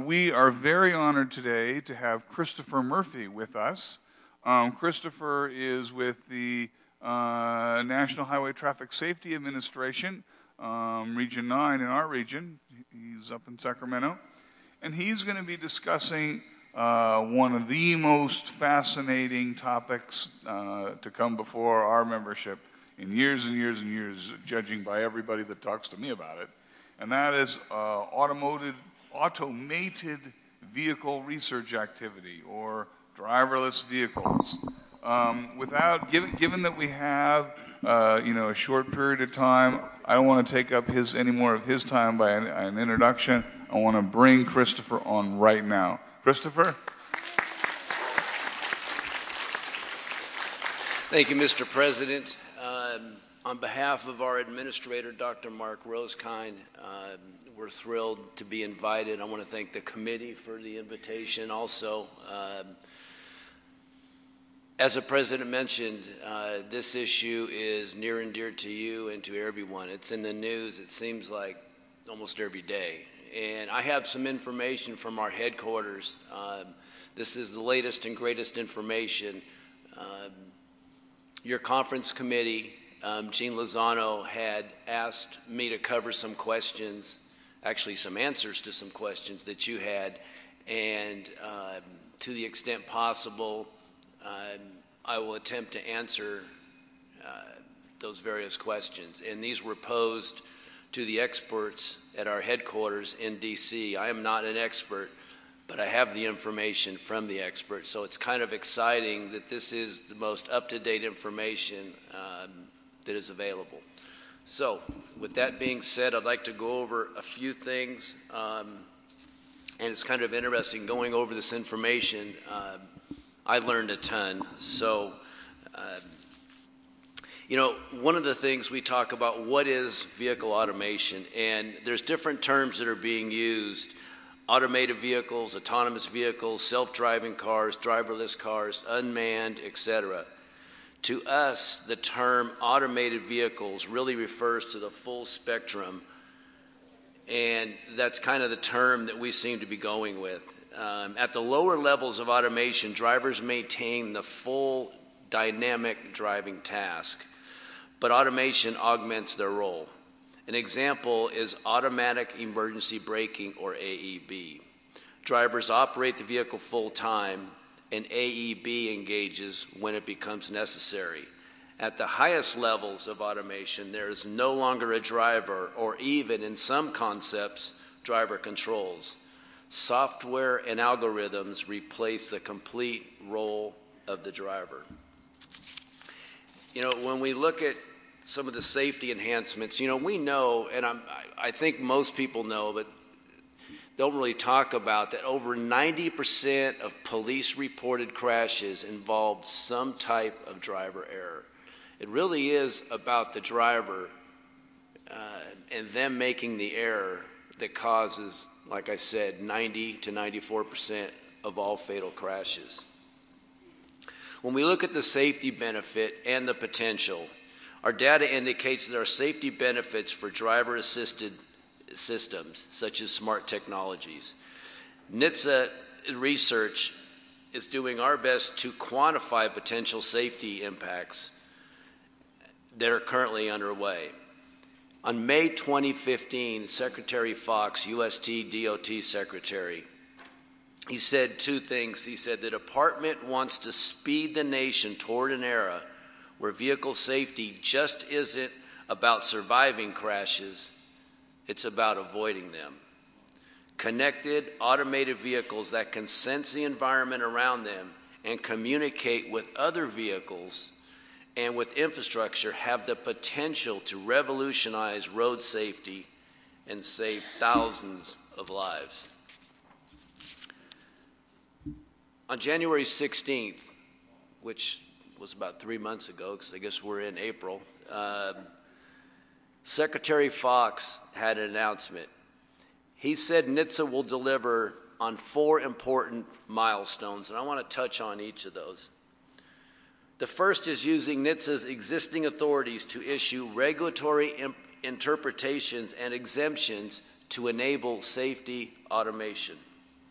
We are very honored today to have Christopher Murphy with us. Christopher is with the National Highway Traffic Safety Administration, Region 9 in our region. He's up in Sacramento. And he's going to be discussing one of the most fascinating topics to come before our membership in years and years and years, judging by everybody that talks to me about it. And that is automated vehicle research activity, or driverless vehicles. Given that we have a short period of time, I don't want to take up any more of his time by an introduction. I want to bring Christopher on right now. Christopher? Thank you, Mr. President. On behalf of our administrator, Dr. Mark Rosekind, we're thrilled to be invited. I want to thank the committee for the invitation also. As the President mentioned, this issue is near and dear to you and to everyone. It's in the news, it seems like, almost every day. And I have some information from our headquarters. This is the latest and greatest information. Your conference committee, Gene Lozano, had asked me to cover some questions, actually some answers to some questions that you had, and to the extent possible, I will attempt to answer those various questions. And these were posed to the experts at our headquarters in D.C. I am not an expert, but I have the information from the experts, so it's kind of exciting that this is the most up-to-date information that is available. So, with that being said, I'd like to go over a few things, and it's kind of interesting going over this information. I learned a ton. So, one of the things we talk about, what is vehicle automation? And there's different terms that are being used: automated vehicles, autonomous vehicles, self-driving cars, driverless cars, unmanned, etc. To us, the term automated vehicles really refers to the full spectrum, and that's kind of the term that we seem to be going with. At the lower levels of automation, drivers maintain the full dynamic driving task, but automation augments their role. An example is automatic emergency braking, or AEB. Drivers operate the vehicle full-time, and AEB engages when it becomes necessary. At the highest levels of automation, there is no longer a driver, or even, in some concepts, driver controls. Software and algorithms replace the complete role of the driver. When we look at some of the safety enhancements, we know, and I think most people know, but don't really talk about that, over 90% of police-reported crashes involved some type of driver error. It really is about the driver and them making the error that causes, like I said, 90 to 94% of all fatal crashes. When we look at the safety benefit and the potential, our data indicates that our safety benefits for driver-assisted systems, such as smart technologies. NHTSA research is doing our best to quantify potential safety impacts that are currently underway. On May 2015, Secretary Fox, UST DOT Secretary, he said two things. He said the department wants to speed the nation toward an era where vehicle safety just isn't about surviving crashes, it's about avoiding them. Connected, automated vehicles that can sense the environment around them and communicate with other vehicles and with infrastructure have the potential to revolutionize road safety and save thousands of lives. On January 16th, which was about 3 months ago, because I guess we're in April, Secretary Fox had an announcement. He said NHTSA will deliver on 4 important milestones, and I want to touch on each of those. The first is using NHTSA's existing authorities to issue regulatory interpretations and exemptions to enable safety automation.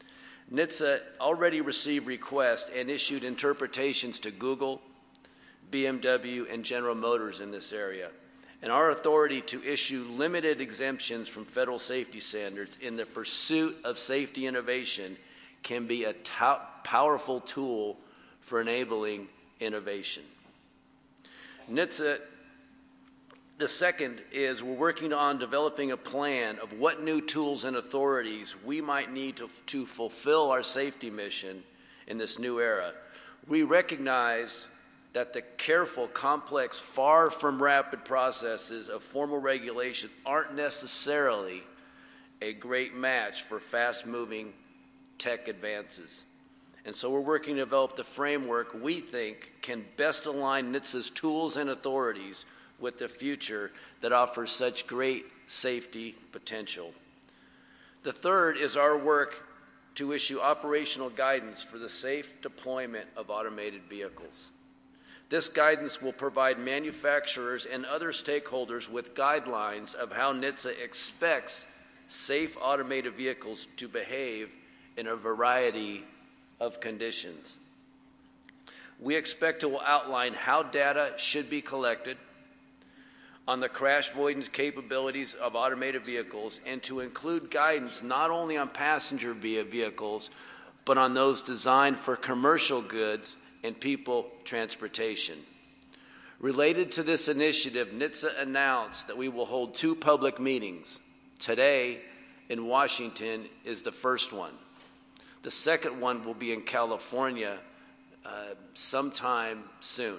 NHTSA already received requests and issued interpretations to Google, BMW, and General Motors in this area. And our authority to issue limited exemptions from federal safety standards in the pursuit of safety innovation can be a powerful tool for enabling innovation. NHTSA, the second is we're working on developing a plan of what new tools and authorities we might need to fulfill our safety mission in this new era. We recognize that the careful, complex, far from rapid processes of formal regulation aren't necessarily a great match for fast-moving tech advances. And so we're working to develop the framework we think can best align NHTSA's tools and authorities with the future that offers such great safety potential. The third is our work to issue operational guidance for the safe deployment of automated vehicles. This guidance will provide manufacturers and other stakeholders with guidelines of how NHTSA expects safe automated vehicles to behave in a variety of conditions. We expect to outline how data should be collected on the crash avoidance capabilities of automated vehicles and to include guidance not only on passenger vehicles, but on those designed for commercial goods and people transportation. Related to this initiative, NHTSA announced that we will hold 2 public meetings. Today in Washington is the first one. The second one will be in California sometime soon.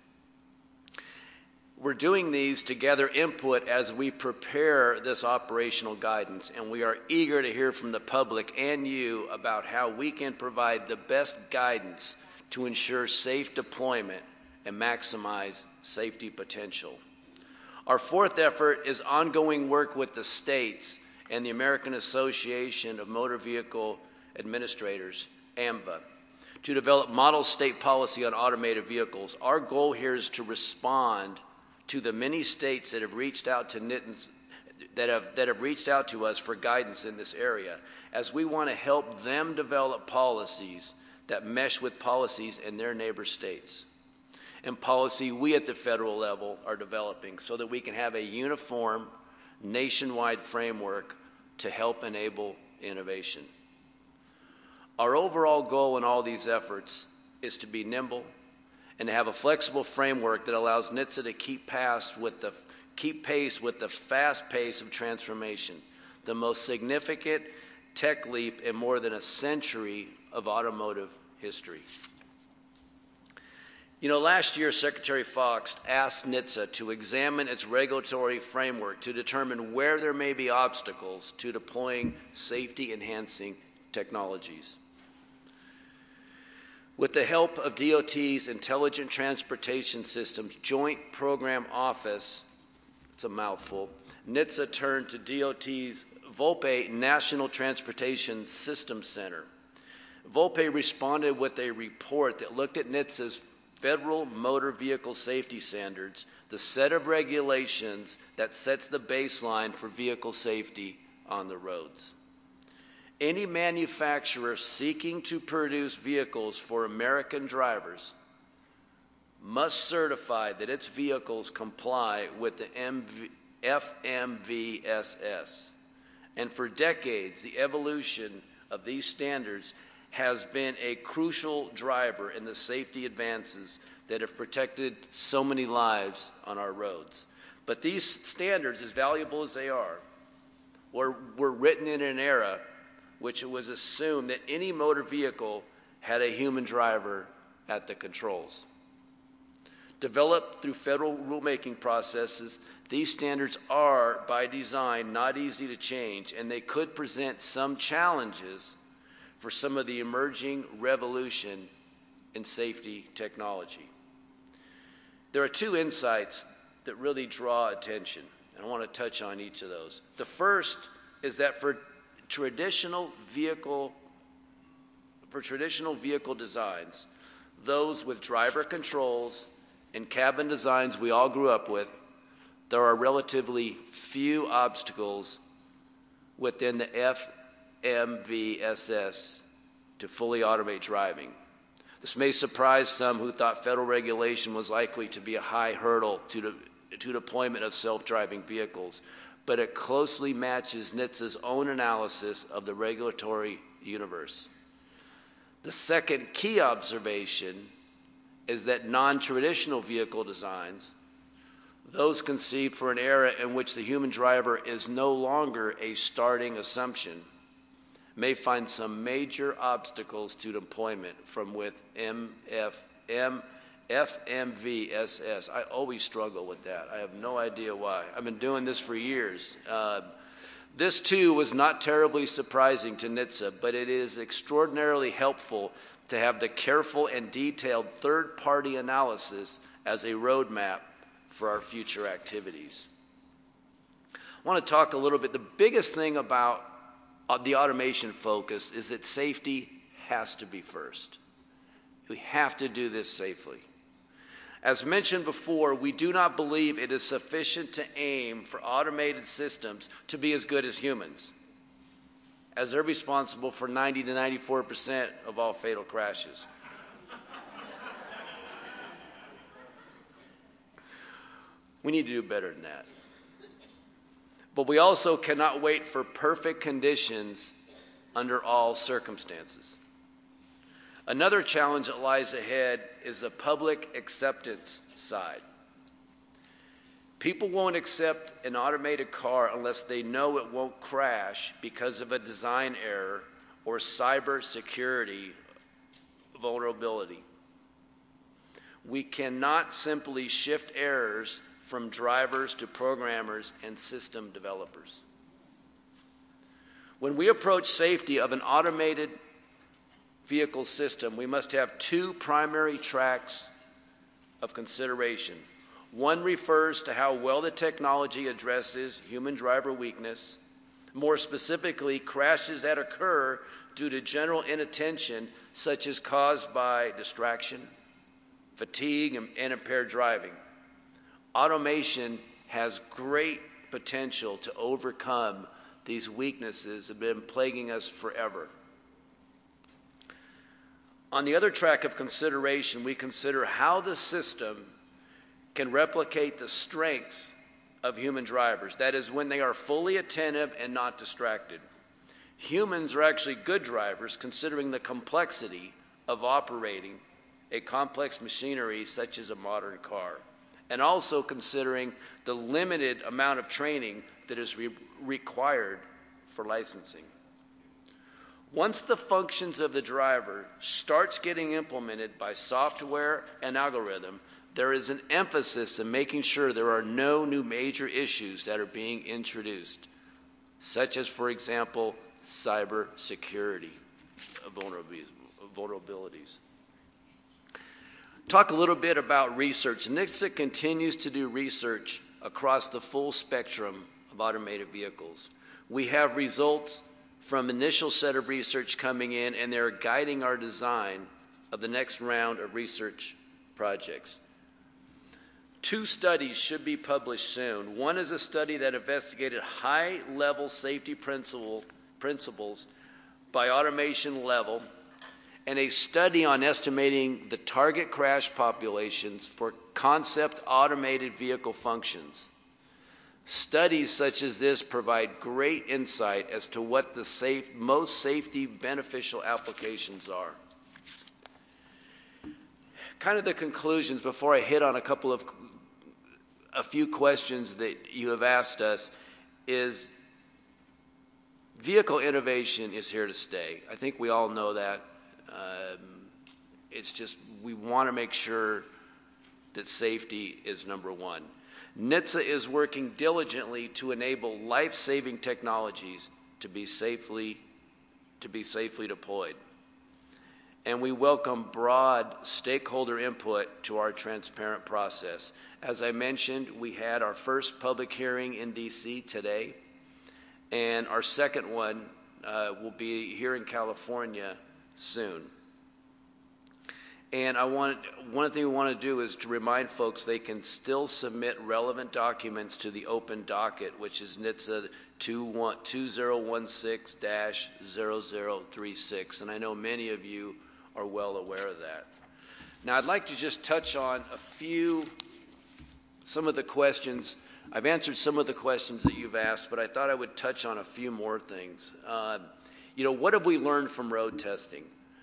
We're doing these to gather input as we prepare this operational guidance, and we are eager to hear from the public and you about how we can provide the best guidance to ensure safe deployment and maximize safety potential. Our fourth effort is ongoing work with the states and the American Association of Motor Vehicle Administrators, AMVA, to develop model state policy on automated vehicles. Our goal here is to respond to the many states that have reached out to NHTSA, that have reached out to us for guidance in this area, as we want to help them develop policies that mesh with policies in their neighbor states, and policy we at the federal level are developing so that we can have a uniform nationwide framework to help enable innovation. Our overall goal in all these efforts is to be nimble and to have a flexible framework that allows NHTSA to keep pace with the fast pace of transformation, the most significant tech leap in more than a century of automotive history. You know, last year, Secretary Fox asked NHTSA to examine its regulatory framework to determine where there may be obstacles to deploying safety-enhancing technologies. With the help of DOT's Intelligent Transportation Systems Joint Program Office, it's a mouthful, NHTSA turned to DOT's Volpe National Transportation Systems Center. Volpe responded with a report that looked at NHTSA's federal motor vehicle safety standards, the set of regulations that sets the baseline for vehicle safety on the roads. Any manufacturer seeking to produce vehicles for American drivers must certify that its vehicles comply with the FMVSS. And for decades, the evolution of these standards has been a crucial driver in the safety advances that have protected so many lives on our roads. But these standards, as valuable as they are, were written in an era which it was assumed that any motor vehicle had a human driver at the controls. Developed through federal rulemaking processes, these standards are, by design, not easy to change, and they could present some challenges for some of the emerging revolution in safety technology. There are 2 insights that really draw attention, and I want to touch on each of those. The first is that for traditional vehicle designs, those with driver controls and cabin designs we all grew up with, there are relatively few obstacles within the FMVSS to fully automate driving. This may surprise some who thought federal regulation was likely to be a high hurdle to deployment of self-driving vehicles, but it closely matches NHTSA's own analysis of the regulatory universe. The second key observation is that non-traditional vehicle designs, those conceived for an era in which the human driver is no longer a starting assumption, may find some major obstacles to deployment from with FMVSS. I always struggle with that. I have no idea why. I've been doing this for years. This, too, was not terribly surprising to NHTSA, but it is extraordinarily helpful to have the careful and detailed third-party analysis as a roadmap for our future activities. I want to talk a little bit. The biggest thing about the automation focus is that safety has to be first. We have to do this safely. As mentioned before, we do not believe it is sufficient to aim for automated systems to be as good as humans, as they're responsible for 90 to 94% of all fatal crashes. We need to do better than that. But we also cannot wait for perfect conditions under all circumstances. Another challenge that lies ahead is the public acceptance side. People won't accept an automated car unless they know it won't crash because of a design error or cybersecurity vulnerability. We cannot simply shift errors from drivers to programmers and system developers. When we approach safety of an automated vehicle system, we must have two primary tracks of consideration. One refers to how well the technology addresses human driver weakness, more specifically, crashes that occur due to general inattention, such as caused by distraction, fatigue, and impaired driving. Automation has great potential to overcome these weaknesses that have been plaguing us forever. On the other track of consideration, we consider how the system can replicate the strengths of human drivers. That is, when they are fully attentive and not distracted. Humans are actually good drivers, considering the complexity of operating a complex machinery such as a modern car, and also considering the limited amount of training that is required for licensing. Once the functions of the driver starts getting implemented by software and algorithm, there is an emphasis in making sure there are no new major issues that are being introduced, such as, for example, cybersecurity vulnerabilities. Talk a little bit about research. NHTSA continues to do research across the full spectrum of automated vehicles. We have results from initial set of research coming in, and they're guiding our design of the next round of research projects. 2 studies should be published soon. One is a study that investigated high-level safety principles by automation level, and a study on estimating the target crash populations for concept automated vehicle functions. Studies such as this provide great insight as to what the most safety beneficial applications are. Kind of the conclusions before I hit on a few questions that you have asked us is vehicle innovation is here to stay. I think we all know that. It's just we want to make sure that safety is number one. NHTSA is working diligently to enable life-saving technologies to be safely deployed. And we welcome broad stakeholder input to our transparent process. As I mentioned, we had our first public hearing in DC today, and our second one will be here in California soon. And one thing we want to do is to remind folks they can still submit relevant documents to the open docket, which is NHTSA 2016-0036. And I know many of you are well aware of that. Now, I'd like to just touch on some of the questions. I've answered some of the questions that you've asked, but I thought I would touch on a few more things. What have we learned from road testing?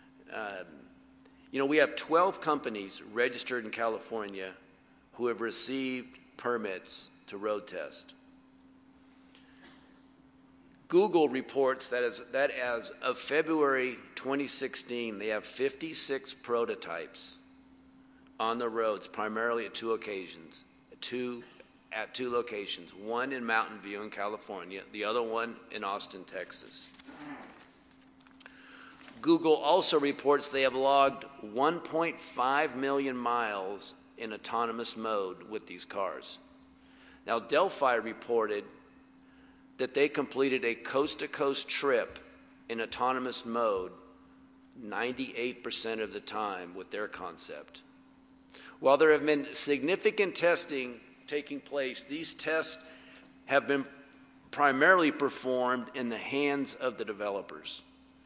We have 12 companies registered in California who have received permits to road test. Google reports that as of February 2016, they have 56 prototypes on the roads, primarily at two locations, one in Mountain View in California, the other one in Austin, Texas. Google also reports they have logged 1.5 million miles in autonomous mode with these cars. Now, Delphi reported that they completed a coast-to-coast trip in autonomous mode 98% of the time with their concept. While there have been significant testing taking place, these tests have been primarily performed in the hands of the developers.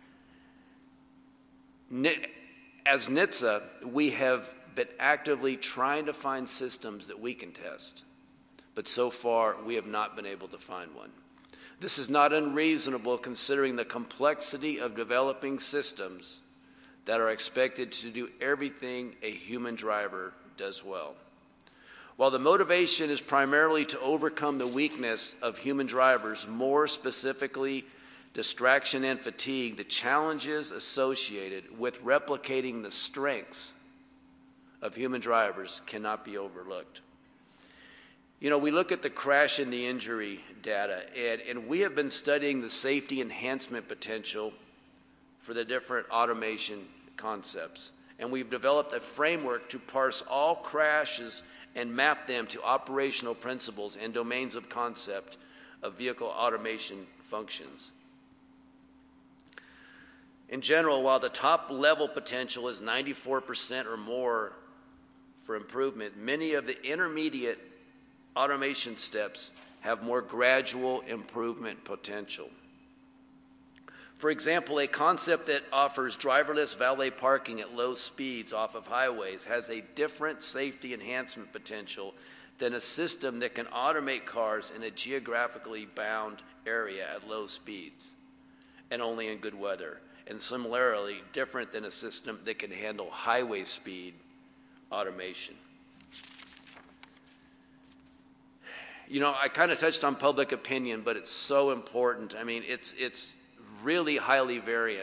As NHTSA, we have been actively trying to find systems that we can test, but so far we have not been able to find one. This is not unreasonable considering the complexity of developing systems that are expected to do everything a human driver does well. While the motivation is primarily to overcome the weakness of human drivers, more specifically distraction and fatigue, the challenges associated with replicating the strengths of human drivers cannot be overlooked. We look at the crash and the injury data, and we have been studying the safety enhancement potential for the different automation concepts. And we've developed a framework to parse all crashes and map them to operational principles and domains of concept of vehicle automation functions. In general, while the top level potential is 94% or more for improvement, many of the intermediate automation steps have more gradual improvement potential. For example, a concept that offers driverless valet parking at low speeds off of highways has a different safety enhancement potential than a system that can automate cars in a geographically bound area at low speeds and only in good weather, and similarly different than a system that can handle highway speed automation. I kind of touched on public opinion, but it's so important. I mean, it's really highly variant.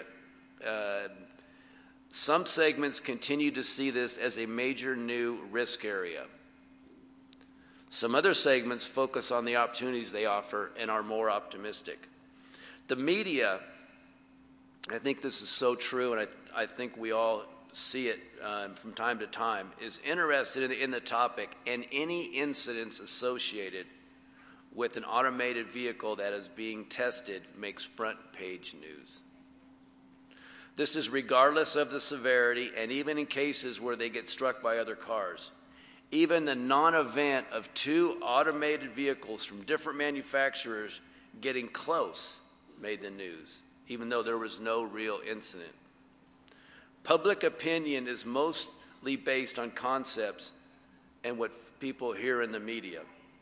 Some segments continue to see this as a major new risk area. Some other segments focus on the opportunities they offer and are more optimistic. The media, I think this is so true, and I think we all see it from time to time, is interested in the topic and any incidents associated with an automated vehicle that is being tested makes front page news. This is regardless of the severity and even in cases where they get struck by other cars. Even the non-event of two automated vehicles from different manufacturers getting close made the news, even though there was no real incident. Public opinion is mostly based on concepts and what people hear in the media.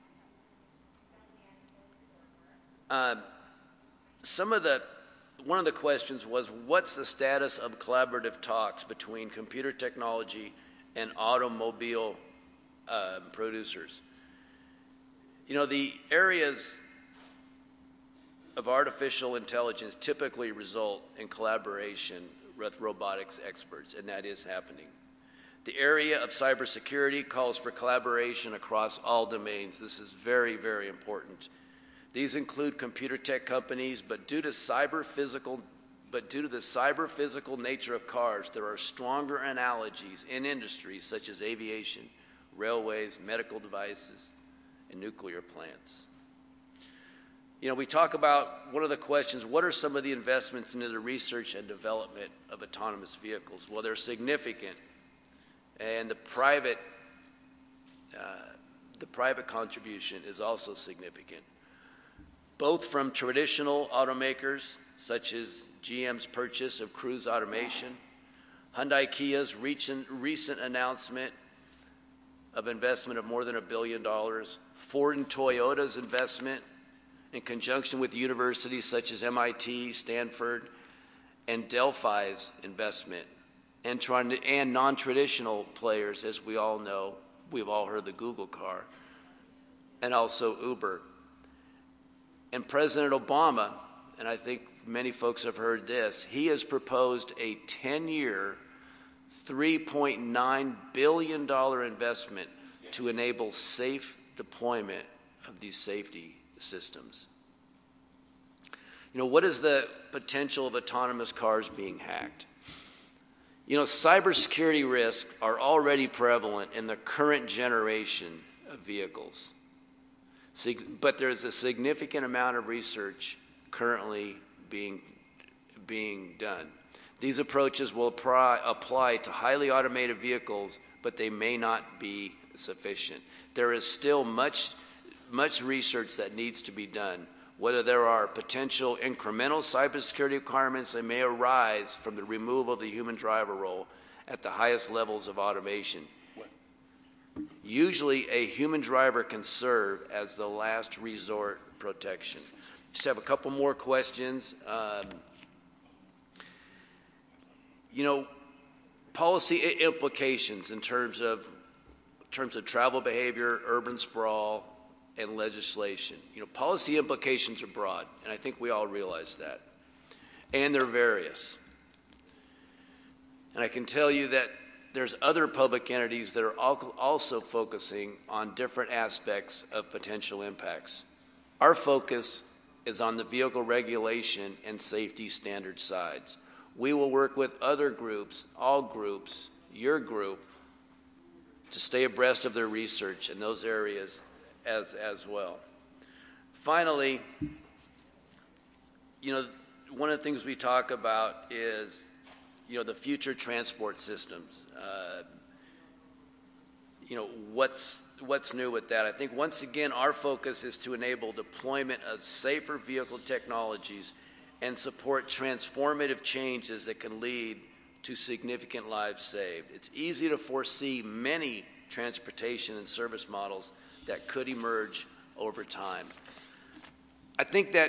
One of the questions was, what's the status of collaborative talks between computer technology and automobile producers? The areas of artificial intelligence typically result in collaboration with robotics experts, and that is happening. The area of cybersecurity calls for collaboration across all domains. This is very, very important. These include computer tech companies, but due to the cyber-physical nature of cars, there are stronger analogies in industries such as aviation, railways, medical devices, and nuclear plants. We talk about one of the questions, what are some of the investments into the research and development of autonomous vehicles? Well, they're significant. And the private contribution is also significant, both from traditional automakers, such as GM's purchase of Cruise Automation, Hyundai Kia's recent announcement of investment of more than $1 billion, Ford and Toyota's investment in conjunction with universities such as MIT, Stanford, and Delphi's investment, and non-traditional players, as we all know. We've all heard the Google car, and also Uber. And President Obama, and I think many folks have heard this, he has proposed a 10-year, $3.9 billion investment to enable safe deployment of these safety systems. You know, what is the potential of autonomous cars being hacked? You know, cybersecurity risks are already prevalent in the current generation of vehicles. But there's a significant amount of research currently being done. These approaches will apply to highly automated vehicles, but they may not be sufficient. There is still much research that needs to be done, whether there are potential incremental cybersecurity requirements that may arise from the removal of the human driver role at the highest levels of automation. Usually, a human driver can serve as the last resort protection. Just have a couple more questions. You know, policy implications in terms of travel behavior, urban sprawl, and legislation. You know, policy implications are broad, and I think we all realize that. And they're various. And I can tell you that there's other public entities that are also focusing on different aspects of potential impacts. Our focus is on the vehicle regulation and safety standard sides. We will work with other groups, all groups, your group, to stay abreast of their research in those areas as well. Finally, you know, one of the things we talk about is, you know, the future transport systems. You know, what's new with that? I think once again our focus is to enable deployment of safer vehicle technologies and support transformative changes that can lead to significant lives saved. It's easy to foresee many transportation and service models that could emerge over time. I think that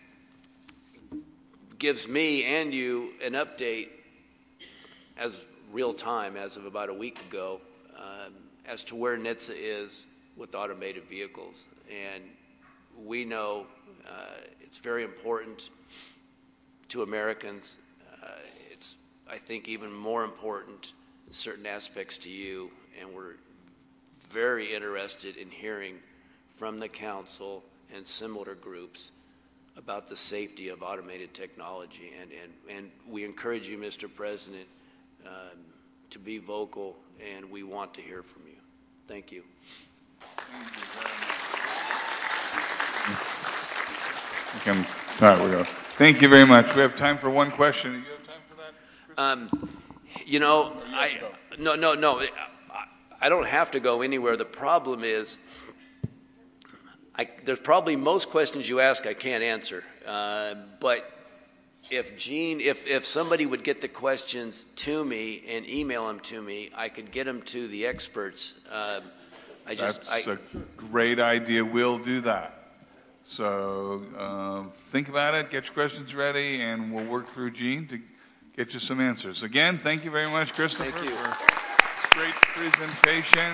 gives me and you an update as real time as of about a week ago as to where NHTSA is with automated vehicles. And we know it's very important to Americans. It's, I think, even more important in certain aspects to you, and we're very interested in hearing from the council and similar groups about the safety of automated technology. And we encourage you, Mr. President, to be vocal, and we want to hear from you. Thank you. Thank you very much. We have time for one question. Do you have time for that? You know, no. I don't have to go anywhere. The problem is, there's probably most questions you ask I can't answer. But if somebody would get the questions to me and email them to me, I could get them to the experts. That's a great idea. We'll do that. So think about it, get your questions ready, and we'll work through Gene to get you some answers. Again, thank you very much, Christopher, thank you. for this great presentation.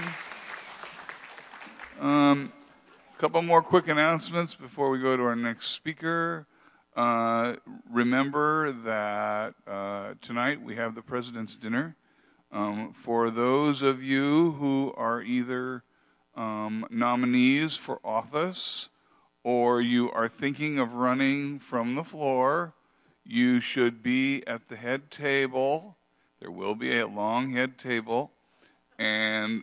A couple more quick announcements before we go to our next speaker. Remember that tonight we have the President's Dinner. For those of you who are either nominees for office or you are thinking of running from the floor, you should be at the head table. There will be a long head table. And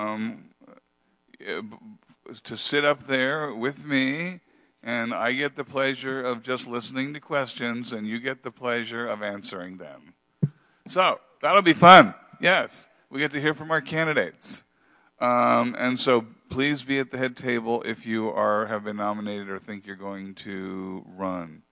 to sit up there with me, and I get the pleasure of just listening to questions, and you get the pleasure of answering them. So that'll be fun. Yes. we get to hear from our candidates. And so please be at the head table if you have been nominated or think you're going to run.